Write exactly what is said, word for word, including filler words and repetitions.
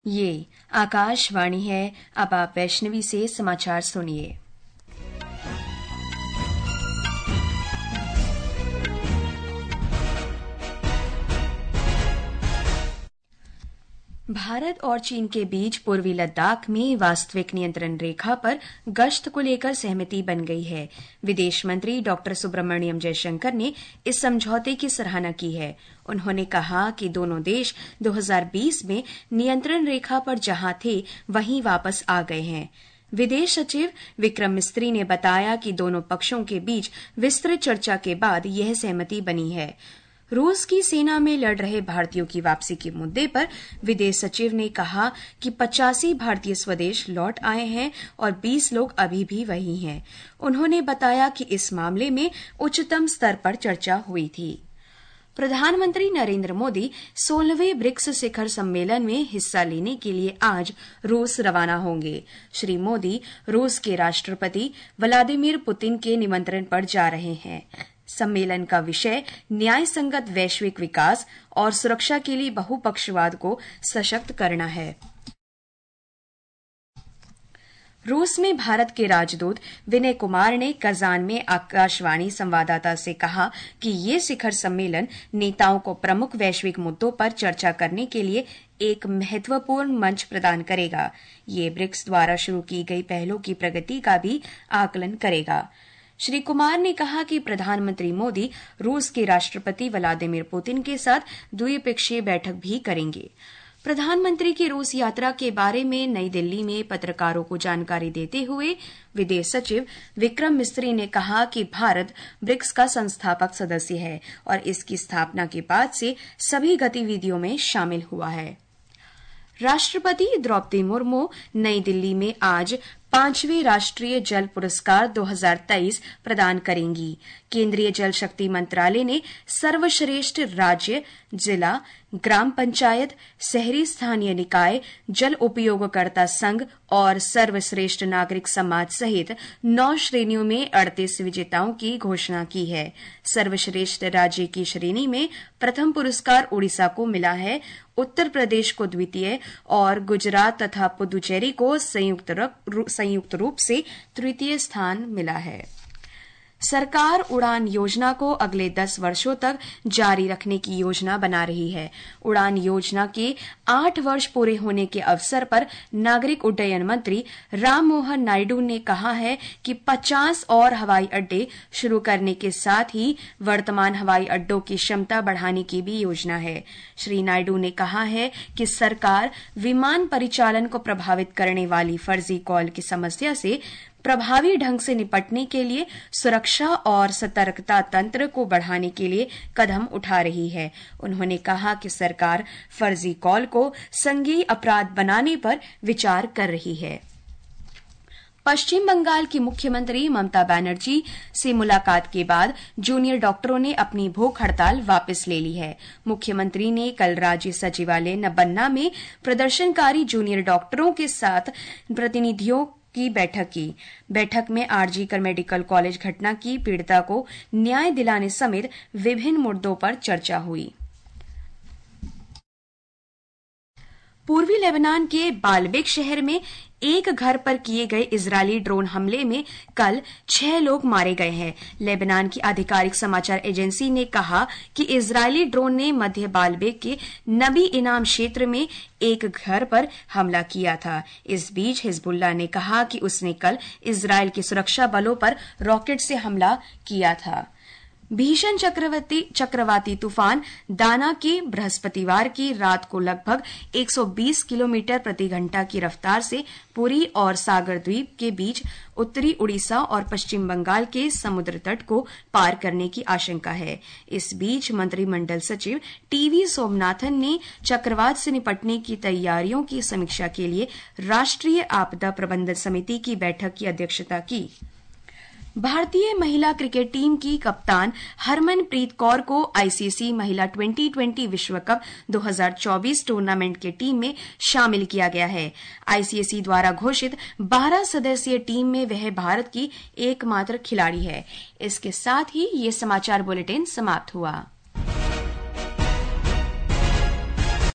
ये आकाशवाणी है। अब आप वैष्णवी से समाचार सुनिए। भारत और चीन के बीच पूर्वी लद्दाख में वास्तविक नियंत्रण रेखा पर गश्त को लेकर सहमति बन गई है। विदेश मंत्री डॉक्टर सुब्रमण्यम जयशंकर ने इस समझौते की सराहना की है। उन्होंने कहा कि दोनों देश दो हज़ार बीस में नियंत्रण रेखा पर जहां थे वहीं वापस आ गए हैं। विदेश सचिव विक्रम मिस्री ने बताया कि दोनों पक्षों के बीच विस्तृत चर्चा के बाद यह सहमति बनी है। रूस की सेना में लड़ रहे भारतीयों की वापसी के मुद्दे पर विदेश सचिव ने कहा कि पचासी भारतीय स्वदेश लौट आए हैं और बीस लोग अभी भी वहीं हैं। उन्होंने बताया कि इस मामले में उच्चतम स्तर पर चर्चा हुई थी। प्रधानमंत्री नरेंद्र मोदी सोलहवें ब्रिक्स शिखर सम्मेलन में हिस्सा लेने के लिए आज रूस रवाना होंगे। श्री मोदी रूस के राष्ट्रपति व्लादिमीर पुतिन के निमंत्रण पर जा रहे हैं। सम्मेलन का विषय न्याय संगत वैश्विक विकास और सुरक्षा के लिए बहुपक्षवाद को सशक्त करना है। रूस में भारत के राजदूत विनय कुमार ने कजान में आकाशवाणी संवाददाता से कहा कि ये शिखर सम्मेलन नेताओं को प्रमुख वैश्विक मुद्दों पर चर्चा करने के लिए एक महत्वपूर्ण मंच प्रदान करेगा। ये ब्रिक्स द्वारा शुरू की गई पहलों की प्रगति का भी आकलन करेगा। श्री कुमार ने कहा कि प्रधानमंत्री मोदी रूस के राष्ट्रपति व्लादिमीर पुतिन के साथ द्विपक्षीय बैठक भी करेंगे। प्रधानमंत्री की रूस यात्रा के बारे में नई दिल्ली में पत्रकारों को जानकारी देते हुए विदेश सचिव विक्रम मिस्री ने कहा कि भारत ब्रिक्स का संस्थापक सदस्य है और इसकी स्थापना के बाद से सभी गतिविधियों में शामिल हुआ है। राष्ट्रपति द्रौपदी मुर्मू नई दिल्ली में आज पांचवें राष्ट्रीय जल पुरस्कार दो हज़ार तेईस प्रदान करेंगी। केंद्रीय जल शक्ति मंत्रालय ने सर्वश्रेष्ठ राज्य, जिला, ग्राम पंचायत, शहरी स्थानीय निकाय, जल उपयोगकर्ता संघ और सर्वश्रेष्ठ नागरिक समाज सहित नौ श्रेणियों में अड़तीस विजेताओं की घोषणा की है। सर्वश्रेष्ठ राज्य की श्रेणी में प्रथम पुरस्कार उड़ीसा को मिला है, उत्तर प्रदेश को द्वितीय और गुजरात तथा पुदुचेरी को संयुक्त संयुक्त रूप से तृतीय स्थान मिला है। सरकार उड़ान योजना को अगले दस वर्षों तक जारी रखने की योजना बना रही है। उड़ान योजना के आठ वर्ष पूरे होने के अवसर पर नागरिक उड्डयन मंत्री राम मोहन नायडू ने कहा है कि पचास और हवाई अड्डे शुरू करने के साथ ही वर्तमान हवाई अड्डों की क्षमता बढ़ाने की भी योजना है। श्री नायडू ने कहा है कि सरकार विमान परिचालन को प्रभावित करने वाली फर्जी कॉल की समस्या से प्रभावी ढंग से निपटने के लिए सुरक्षा और सतर्कता तंत्र को बढ़ाने के लिए कदम उठा रही है। उन्होंने कहा कि सरकार फर्जी कॉल को संज्ञेय अपराध बनाने पर विचार कर रही है। पश्चिम बंगाल की मुख्यमंत्री ममता बनर्जी से मुलाकात के बाद जूनियर डॉक्टरों ने अपनी भूख हड़ताल वापस ले ली है। मुख्यमंत्री ने कल राज्य सचिवालय नबन्ना में प्रदर्शनकारी जूनियर डॉक्टरों के साथ प्रतिनिधियों की बैठक की। बैठक में आरजी कर मेडिकल कॉलेज घटना की पीड़िता को न्याय दिलाने समेत विभिन्न मुद्दों पर चर्चा हुई। पूर्वी लेबनान के बालबेक शहर में एक घर पर किए गए इजरायली ड्रोन हमले में कल छह लोग मारे गए हैं। लेबनान की आधिकारिक समाचार एजेंसी ने कहा कि इजरायली ड्रोन ने मध्य बालबेक के नबी इनाम क्षेत्र में एक घर पर हमला किया था। इस बीच हिजबुल्लाह ने कहा कि उसने कल इजरायल के सुरक्षा बलों पर रॉकेट से हमला किया था। भीषण चक्रवाती चक्रवाती तूफान दाना के बृहस्पतिवार की रात को लगभग एक सौ बीस किलोमीटर प्रति घंटा की रफ्तार से पुरी और सागर द्वीप के बीच उत्तरी उड़ीसा और पश्चिम बंगाल के समुद्र तट को पार करने की आशंका है। इस बीच मंत्रिमंडल सचिव टीवी सोमनाथन ने चक्रवात से निपटने की तैयारियों की समीक्षा के लिए राष्ट्रीय आपदा प्रबंधन समिति की बैठक की अध्यक्षता की। भारतीय महिला क्रिकेट टीम की कप्तान हरमनप्रीत कौर को आईसीसी महिला ट्वेंटी ट्वेंटी विश्व कप दो हज़ार चौबीस टूर्नामेंट की टीम में शामिल किया गया है। आईसीसी द्वारा घोषित बारह सदस्यीय टीम में वह भारत की एकमात्र खिलाड़ी है। इसके साथ ही ये समाचार बुलेटिन समाप्त हुआ।